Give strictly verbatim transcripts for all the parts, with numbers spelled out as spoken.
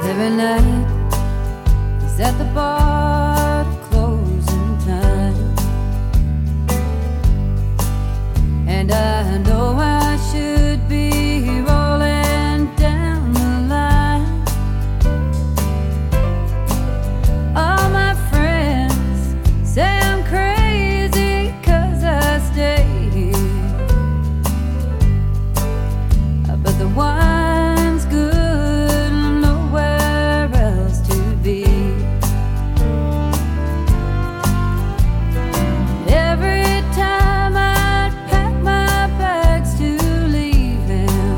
Every night he's at the bar to closing time, and I know I should be rolling down the line. All my friends say I'm crazy 'cause I stay here, but the wine's good, nowhere else to be. Every time I'd pack my bags to leave him,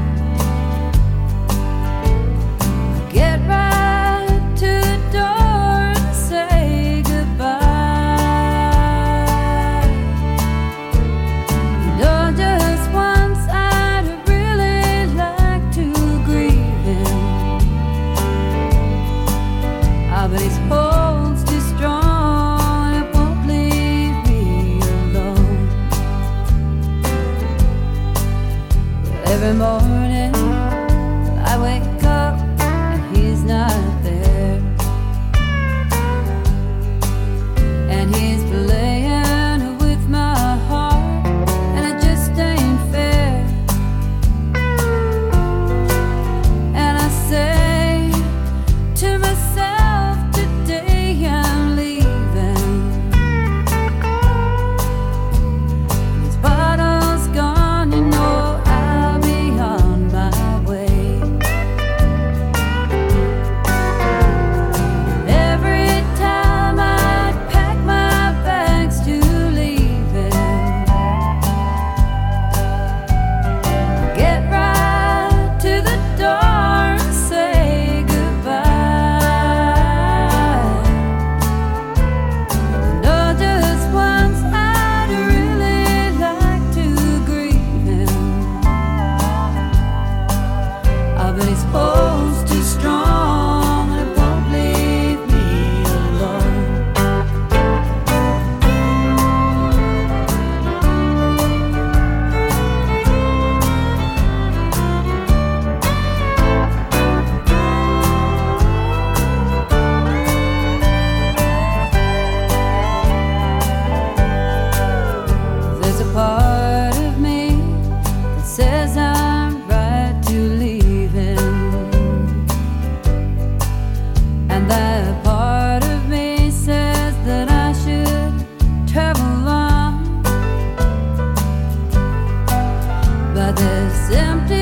get right to the door and say goodbye. And oh, just once I'd really like to grieve him. Ah, but his hold's too strong, it won't leave me alone. Every morning I wake up and he's not there, and he's playing with my heart, and it just ain't fair. And I say to myself, today I'm leaving. This bottle's gone, you know I'll be on my way. Every time I'd pack my bags to leave him, get right to the door and say goodbye. And oh, just once I'd really like to grieve him. Ah, but his hold's too strong, and it won't leave me alone. There's a part of me that says I'm right to leave him, and that part of me says that I should travel on. But this empty